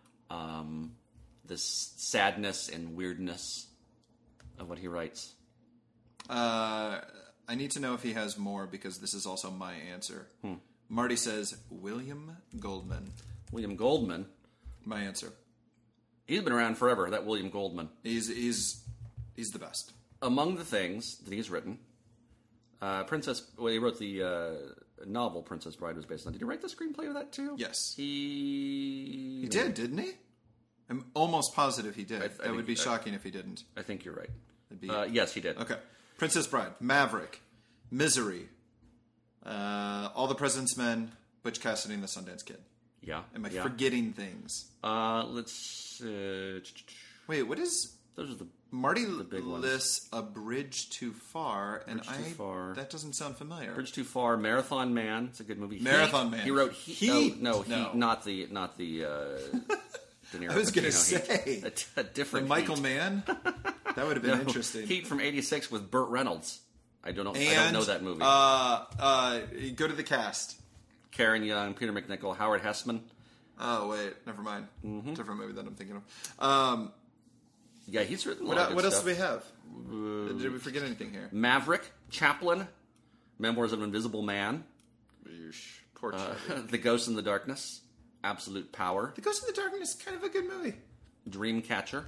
sadness and weirdness of what he writes. I need to know if he has more because this is also my answer. Marty says William Goldman. William Goldman. My answer. He's been around forever, that William Goldman. He's the best. Among the things that he's written, he wrote the novel Princess Bride was based on. Did he write the screenplay of that too? Yes. He did, didn't he? I'm almost positive he did. I That would be shocking if he didn't. I think you're right. It'd be... Yes, he did. Okay. Princess Bride, Maverick, Misery, All the President's Men, Butch Cassidy and the Sundance Kid. Yeah. Am I forgetting things? Let's... Wait, what is... Those are the Marty big ones. lists A Bridge Too Far, and Bridge Too Far. that doesn't sound familiar. Bridge Too Far, Marathon Man. It's a good movie. Marathon Man. He wrote Heat. No, No. Heat, not the De Niro I was going to Pacino say Heat. A different the Michael Heat. Mann. That would have been No, interesting. Heat from '86 with Burt Reynolds. I don't know that movie. Go to the cast. Karen Young, Peter McNichol, Howard Hessman. Oh wait, never mind. Different movie that I'm thinking of. Yeah, he's written a lot of good What else stuff. do we have? Did we forget anything here? Maverick, Chaplin, Memoirs of an Invisible Man, Poor Charlie. The Ghost in the Darkness, Absolute Power, The Ghost in the Darkness is kind of a good movie. Dreamcatcher.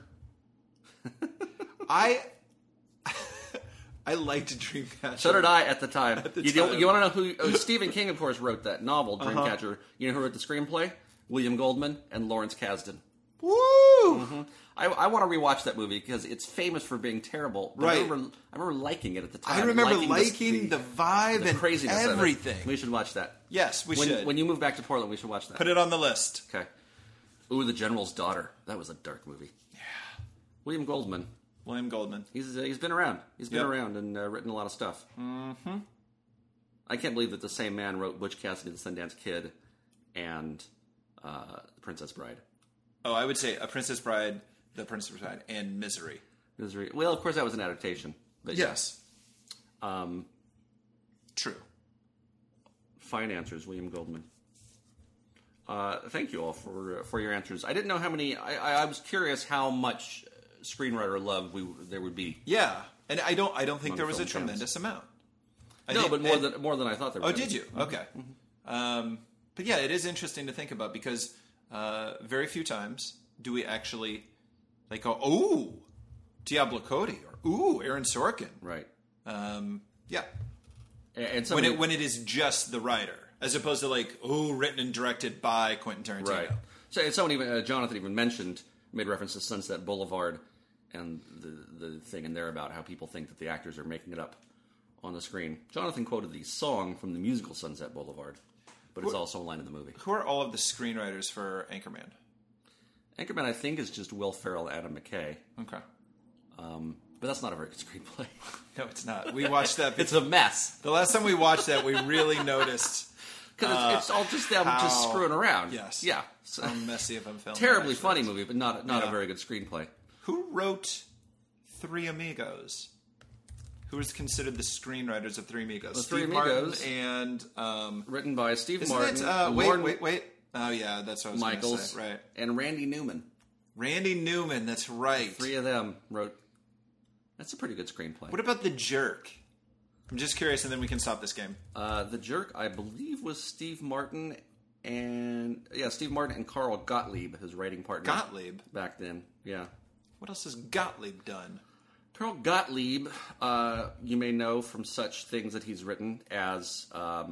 I liked Dreamcatcher. So did I at the time. the You time. want to know who... Stephen King, of course, wrote that novel, Dreamcatcher. You know who wrote the screenplay? William Goldman and Lawrence Kasdan. Woo! I want to rewatch that movie because it's famous for being terrible. But Right. I remember liking it at the time. I remember liking the vibe the and craziness everything. Of it. We should watch that. Yes, we should. When you move back to Portland, we should watch that. Put it on the list. Okay. Ooh, The General's Daughter. That was a dark movie. Yeah. William Goldman. William Goldman. He's been around. He's been Yep. around and written a lot of stuff. Mm-hmm. I can't believe that the same man wrote Butch Cassidy, the Sundance Kid, and Princess Bride. Oh, I would say A Princess Bride, The Princess Bride, and Misery. Misery. Well, of course, that was an adaptation. But Yes. yeah. True. Fine answers, William Goldman. Thank you all for your answers. I didn't know how many. I was curious how much screenwriter love there would be. Yeah, and I don't think Among there was a film fans. tremendous amount. But more than I thought there Oh, would did be. you? Okay. But yeah, it is interesting to think about because very few times do we actually like go, "Ooh, Diablo Cody," or "Ooh, Aaron Sorkin." Right. Yeah, And when it is just the writer, as opposed to like, "Ooh, written and directed by Quentin Tarantino." Right. So and someone even Jonathan even made reference to Sunset Boulevard and the thing in there about how people think that the actors are making it up on the screen. Jonathan quoted the song from the musical Sunset Boulevard, but it's also a line in the movie. Who are all of the screenwriters for Anchorman? Anchorman, I think, is just Will Ferrell, Adam McKay, Okay. but that's not a very good screenplay. No, it's not. We watched that. It's a mess The last time we watched that, we really noticed because it's all just them just screwing around. Yes. Yeah. So, how messy of a film. terribly that funny is. movie, but not Yeah. a very good screenplay. Who wrote Three Amigos? Who is considered the screenwriters of Three Amigos? The Three Steve Amigos. Martin and Written by Steve isn't Martin, it? Lorne Wait. Oh yeah, that's what I was going to Michaels, say. Right. and Randy Newman. Randy Newman. That's right. Three of them wrote. That's a pretty good screenplay. What about The Jerk? I'm just curious, and then we can stop this game. The Jerk, I believe, was Steve Martin and Carl Gottlieb, his writing partner. Gottlieb. Back then, yeah. What else has Gottlieb done? Carl Gottlieb, you may know from such things that he's written as,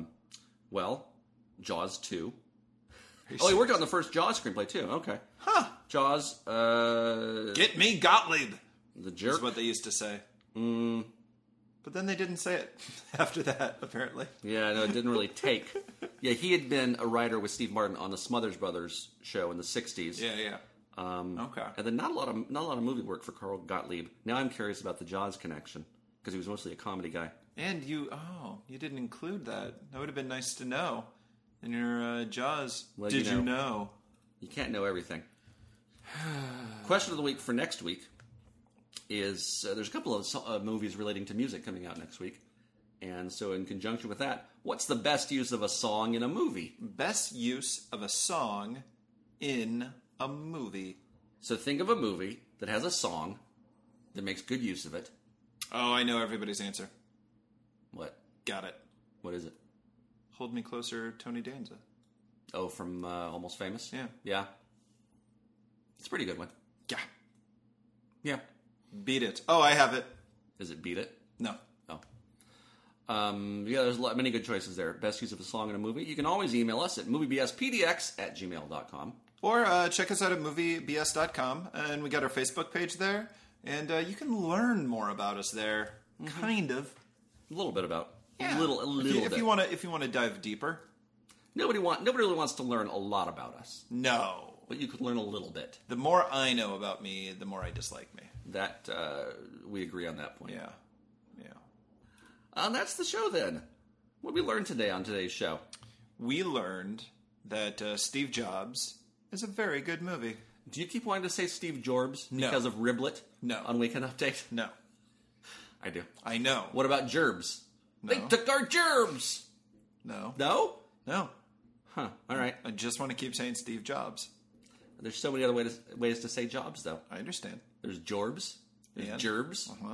Jaws 2. Oh, he worked on the first Jaws screenplay too. Okay, Huh? Jaws. Get me Gottlieb. The Is Jerk. what they used to say. But then they didn't say it after that, apparently. Yeah, no, it didn't really take. Yeah, he had been a writer with Steve Martin on the Smothers Brothers show in the '60s. Yeah. Okay. And then not a lot of movie work for Carl Gottlieb. Now I'm curious about the Jaws connection because he was mostly a comedy guy. And you didn't include that. That would have been nice to know in your Jaws. Well, Did you know. you know? You can't know everything. Question of the week for next week is there's a couple of movies relating to music coming out next week. And so in conjunction with that, what's the best use of a song in a movie? Best use of a song in a movie. So think of a movie that has a song that makes good use of it. Oh, I know everybody's answer. What? Got it. What is it? Hold Me Closer, Tony Danza. Oh, from Almost Famous? Yeah. Yeah. It's a pretty good one. Yeah. Yeah. Beat It. Oh, I have it. Does it beat it? No. Oh. Yeah, there's many good choices there. Best use of a song in a movie. You can always email us at moviebspdx@gmail.com. Or check us out at moviebs.com, and we got our Facebook page there, and you can learn more about us there. Kind of. A little bit about. Yeah. A little bit. If you want to dive deeper. Nobody really wants to learn a lot about us, No. but you could learn a little bit. The more I know about me, the more I dislike me. That we agree on that point. Yeah. That's the show then. What did we learn today on today's show? We learned that Steve Jobs is a very good movie. Do you keep wanting to say Steve Jobs No. because of Riblet? No. On Weekend Update? No. I do. I know. What about Gerbs? No. They took our Gerbs! No. No? No. Huh. All right. I just want to keep saying Steve Jobs. There's so many other ways to say Jobs, though. I understand. There's Jorbs. There's And? Gerbs. Uh-huh.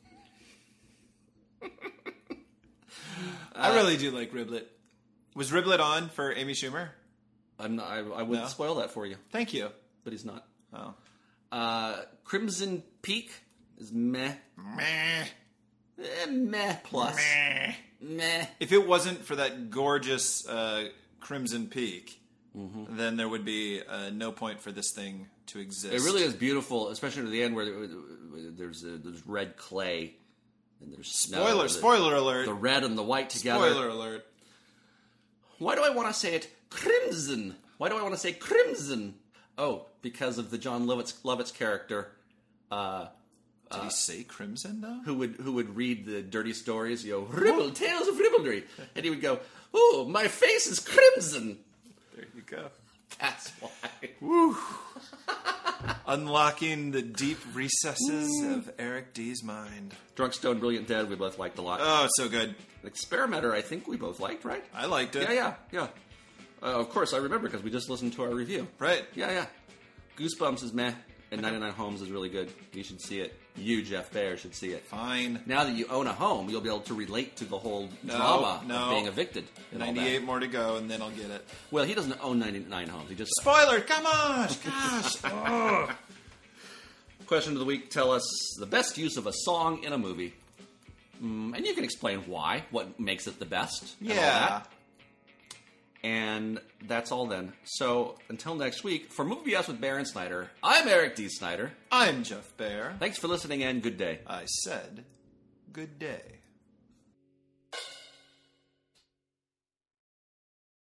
I really do like Riblet. Was Riblet on for Amy Schumer? I wouldn't No. spoil that for you, Thank you. but he's not. Oh. Crimson Peak is meh. Meh. Meh plus. Meh. Meh. If it wasn't for that gorgeous Crimson Peak, then there would be no point for this thing to exist. It really is beautiful, especially at the end where there's red clay and there's snow. Spoiler alert. The red and the white together. Spoiler alert. Why do I want to say it crimson? Why do I want to say crimson? Oh, because of the John Lovitz character, Did he say Crimson, though? who would read the dirty stories, Ribble, Tales of Ribaldry, and he would go, "Oh, my face is crimson." There you go. That's why. Woo. Unlocking the deep recesses of Eric D's mind. Drunk, Stone, Brilliant, Dead, we both liked a lot. Oh, it's so good. Experimenter, I think we both liked, right? I liked it. Yeah. Of course, I remember because we just listened to our review. Right. Yeah. Goosebumps is meh, and 99 Homes is really good. You should see it. You, Jeff Baer, should see it. Fine. Now that you own a home, you'll be able to relate to the whole drama of being evicted. And all that. 98 more to go, and then I'll get it. Well, he doesn't own 99 homes. He just... Spoiler! Come on! Gosh! Oh. Question of the week, tell us the best use of a song in a movie. And you can explain why, what makes it the best. And all Yeah. that. And that's all then. So, until next week, for Movie BS with Bear and Snyder, I'm Eric D. Snyder. I'm Jeff Baer. Thanks for listening and good day. I said good day.